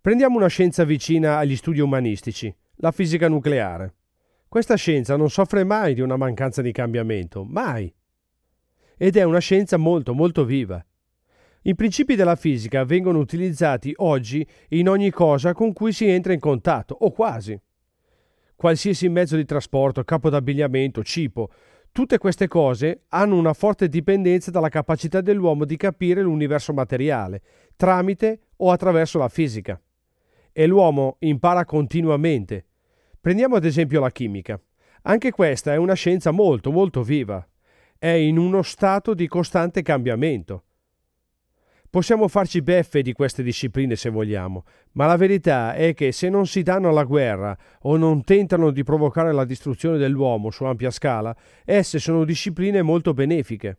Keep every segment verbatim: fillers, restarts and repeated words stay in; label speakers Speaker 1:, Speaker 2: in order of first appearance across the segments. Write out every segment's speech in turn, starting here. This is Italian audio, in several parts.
Speaker 1: Prendiamo una scienza vicina agli studi umanistici, la fisica nucleare. Questa scienza non soffre mai di una mancanza di cambiamento, mai. Ed è una scienza molto, molto viva. I principi della fisica vengono utilizzati oggi in ogni cosa con cui si entra in contatto, o quasi. Qualsiasi mezzo di trasporto, capo d'abbigliamento, cibo, tutte queste cose hanno una forte dipendenza dalla capacità dell'uomo di capire l'universo materiale, tramite o attraverso la fisica. E l'uomo impara continuamente. Prendiamo ad esempio la chimica. Anche questa è una scienza molto, molto viva. È in uno stato di costante cambiamento. Possiamo farci beffe di queste discipline se vogliamo, ma la verità è che se non si danno alla guerra o non tentano di provocare la distruzione dell'uomo su ampia scala, esse sono discipline molto benefiche.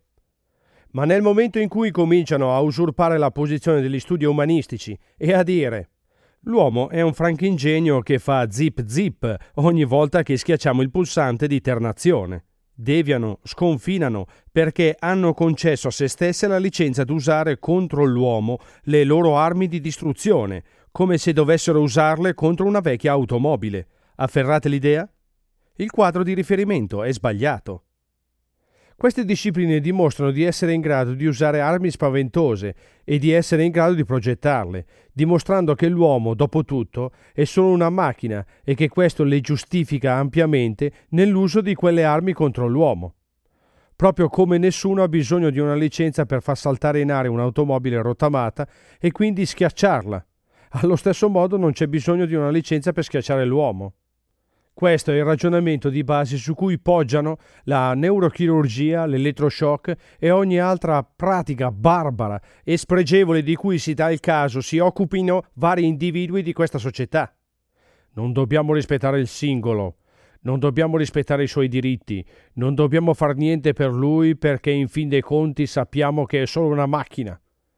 Speaker 1: Ma nel momento in cui cominciano a usurpare la posizione degli studi umanistici e a dire l'uomo è un franchingegno che fa zip zip ogni volta che schiacciamo il pulsante di ternazione, deviano, sconfinano, perché hanno concesso a se stesse la licenza di usare contro l'uomo le loro armi di distruzione, come se dovessero usarle contro una vecchia automobile. Afferrate l'idea? Il quadro di riferimento è sbagliato. Queste discipline dimostrano di essere in grado di usare armi spaventose e di essere in grado di progettarle, dimostrando che l'uomo, dopo tutto, è solo una macchina e che questo le giustifica ampiamente nell'uso di quelle armi contro l'uomo. Proprio come nessuno ha bisogno di una licenza per far saltare in aria un'automobile rottamata e quindi schiacciarla. Allo stesso modo non c'è bisogno di una licenza per schiacciare l'uomo. Questo è il ragionamento di base su cui poggiano la neurochirurgia, l'elettroshock e ogni altra pratica barbara e spregevole di cui si dà il caso si occupino vari individui di questa società. Non dobbiamo rispettare il singolo, non dobbiamo rispettare i suoi diritti, non dobbiamo far niente per lui perché in fin dei conti sappiamo che è solo una macchina.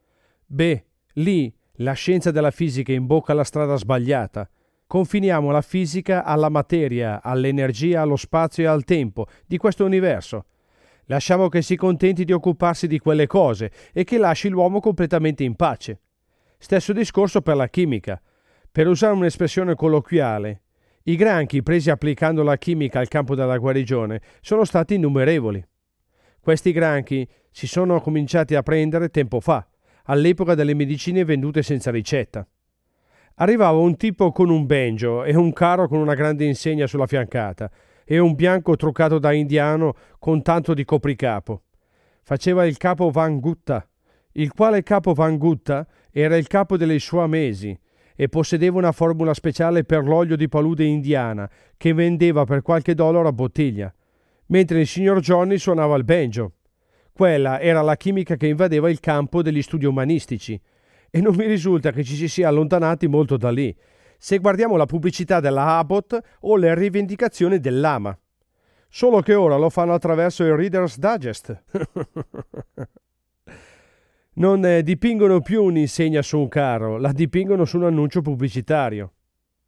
Speaker 1: Beh, lì la scienza della fisica imbocca la strada sbagliata. Confiniamo la fisica alla materia, all'energia, allo spazio e al tempo di questo universo. Lasciamo che si contenti di occuparsi di quelle cose e che lasci l'uomo completamente in pace. Stesso discorso per la chimica. Per usare un'espressione colloquiale, i granchi presi applicando la chimica al campo della guarigione sono stati innumerevoli. Questi granchi si sono cominciati a prendere tempo fa, all'epoca delle medicine vendute senza ricetta. Arrivava un tipo con un banjo e un carro con una grande insegna sulla fiancata e un bianco truccato da indiano con tanto di copricapo. Faceva il capo Van Gutta, il quale capo Van Gutta era il capo delle Suamesi e possedeva una formula speciale per l'olio di palude indiana che vendeva per qualche dollaro a bottiglia, mentre il signor Johnny suonava il banjo. Quella era la chimica che invadeva il campo degli studi umanistici. E non mi risulta che ci si sia allontanati molto da lì, se guardiamo la pubblicità della Abbott o le rivendicazioni dell'Ama. Solo che ora lo fanno attraverso il Reader's Digest. Non eh, dipingono più un'insegna su un carro, la dipingono su un annuncio pubblicitario.